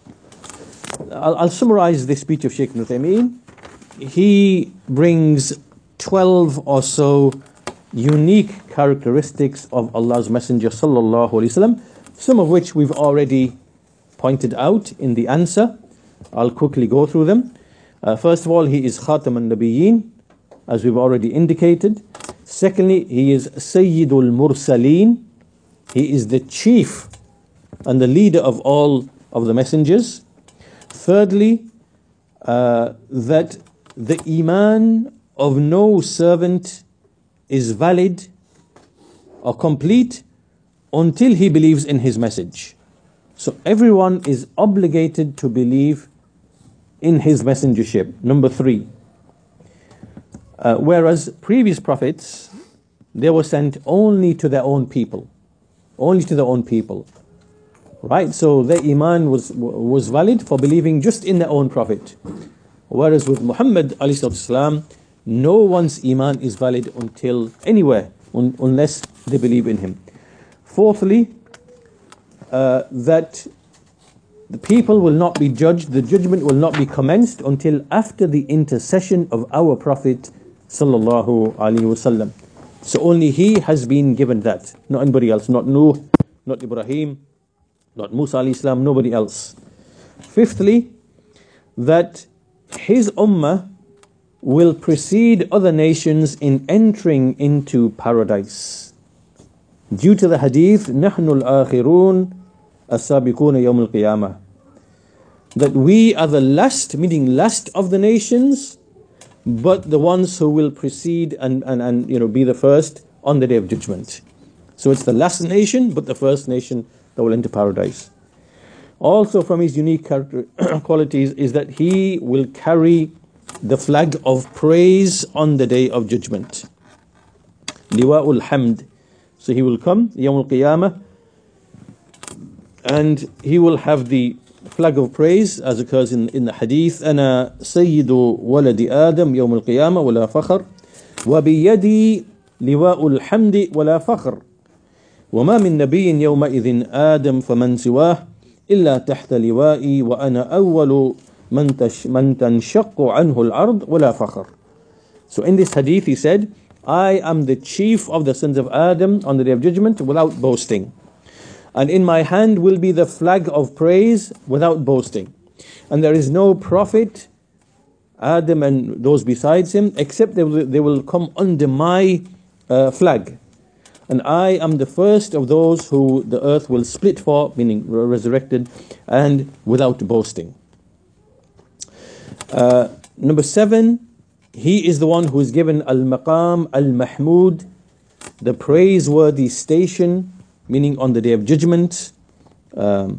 I'll, I'll summarize this speech of Shaykh ibn Uthaymeen. He brings twelve or so unique characteristics of Allah's Messenger sallallahu alaihi wasallam, some of which we've already pointed out in the answer. I'll quickly go through them. Uh, first of all, he is Khatam al-Nabiyyin, as we've already indicated. Secondly, he is Sayyidul Mursaleen. He is the chief and the leader of all of the messengers. Thirdly, uh, that the Iman of no servant is valid or complete until he believes in his message. So everyone is obligated to believe in his messengership. Number three, uh, whereas previous prophets, they were sent only to their own people, only to their own people, right? So their iman was was valid for believing just in their own prophet. Whereas with Muhammad alayhi salam, no one's iman is valid until anywhere, un, unless they believe in him. Fourthly, uh, that the people will not be judged, the judgment will not be commenced until after the intercession of our Prophet sallallahu alaihi wasallam. So only he has been given that, not anybody else, not Nuh, not Ibrahim, not Musa alayhi salam, nobody else. Fifthly, that his ummah will precede other nations in entering into paradise. Due to the hadith, نحن الآخرون السابقون يوم القيامة, that we are the last, meaning last of the nations, but the ones who will precede and, and, and you know be the first on the day of judgment. So it's the last nation, but the first nation that will enter paradise. Also from his unique character qualities is that he will carry the flag of praise on the day of judgment. Liwa'ul Hamd. So he will come, Yawm al-Qiyamah, and he will have the flag of praise, as occurs in, in the hadith, أنا سيد ولد آدم يوم القيامة ولا فخر وبيدي لواء الحمد ولا فخر وما من نبي يومئذ آدم فمن سواه إلا تحت لوائي وأنا أول من تش من تنشق عنه الأرض ولا فخر. So in this hadith he said, I am the chief of the sons of Adam on the day of judgment without boasting. And in my hand will be the flag of praise without boasting. And there is no prophet, Adam and those besides him, except they will, they will come under my uh, flag. And I am the first of those who the earth will split for, meaning resurrected, and without boasting. Uh, number seven, he is the one who is given al-maqam al-mahmud, the praiseworthy station, meaning on the day of judgment. Um,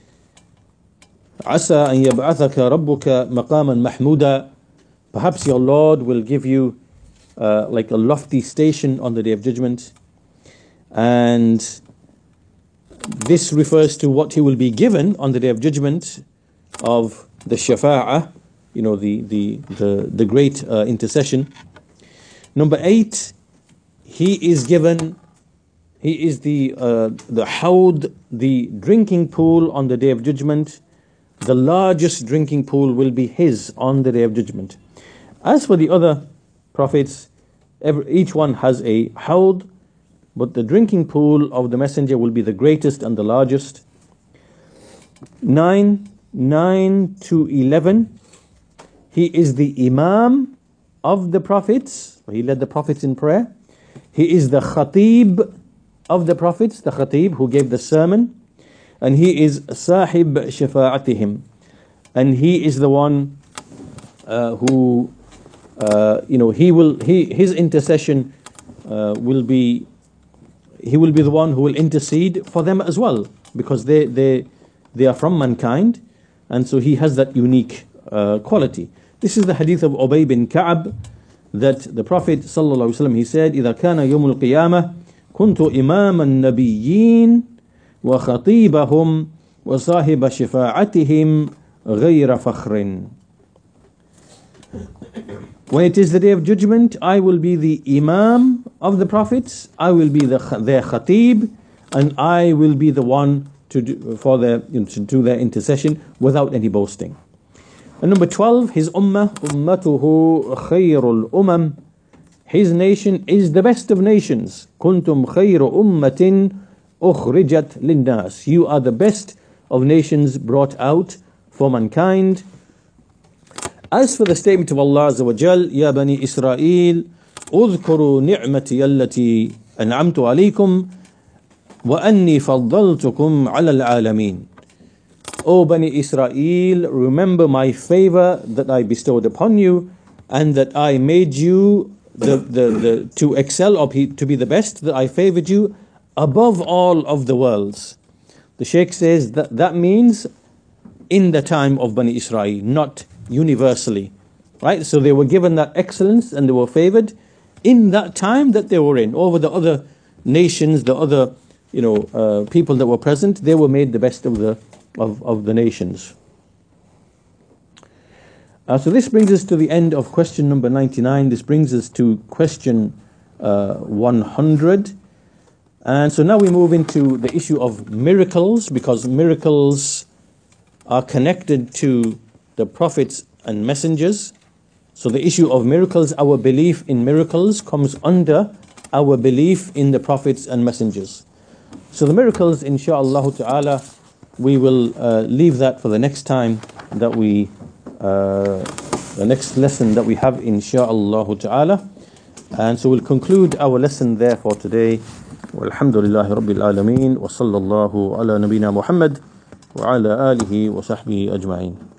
Asa an yab'athaka rabbuka maqaman mahmuda. Perhaps your Lord will give you uh, like a lofty station on the day of judgment. And this refers to what he will be given on the day of judgment of the shafa'ah, you know, the the the, the great uh, intercession. Number eight, he is given, he is the uh, the hawd, the drinking pool on the day of judgment. The largest drinking pool will be his on the day of judgment. As for the other prophets, every, each one has a hawd, but the drinking pool of the messenger will be the greatest and the largest. Nine, nine to eleven. He is the Imam of the prophets. He led the prophets in prayer. He is the Khatib of the prophets, the Khatib who gave the sermon. And he is Sahib Shafa'atihim. And he is the one uh, who, uh, you know, he will, he, his intercession uh, will be he will be the one who will intercede for them as well, because they they they are from mankind, and so he has that unique uh, quality. This is the hadith of Ubay bin Ka'b, that the Prophet sallallahu alaihi wasallam, he said, إذا كان يوم القيامة كنت إمام النبيين وخطيبهم وصاحب شفاعتهم غير فخر. When it is the day of judgment, I will be the Imam of the prophets, I will be the, their Khatib, and I will be the one to do, for their, you know, to do their intercession without any boasting. And number twelve, his ummah, ummatuhu khayrul umam. His nation is the best of nations. Kuntum khayru ummatin ukhrijat linnas. You are the best of nations brought out for mankind. As for the statement of Allah Azza wa Jal, Ya Bani Israel, اذكروا نعمتي التي أنعمت عليكم وأني فضلتكم على العالمين. O Bani Israel, remember my favor that I bestowed upon you, and that I made you the, the, the, to excel or to be the best, that I favored you above all of the worlds. The Shaykh says that that means in the time of Bani Israel, not universally. Right? So they were given that excellence and they were favored in that time that they were in. Over the other nations, the other you know uh, people that were present, they were made the best of the of, of the nations. Uh, so this brings us to the end of question number ninety-nine. This brings us to question uh, one hundred. And so now we move into the issue of miracles, because miracles are connected to the prophets and messengers. So the issue of miracles, our belief in miracles, comes under our belief in the prophets and messengers. So the miracles, insha'Allah ta'ala, we will uh, leave that for the next time that we, uh, the next lesson that we have, insha'Allah ta'ala. And so we'll conclude our lesson there for today. Walhamdulillahi Rabbil Alameen, wa sallallahu ala nabina Muhammad wa ala alihi wa sahbihi ajma'in.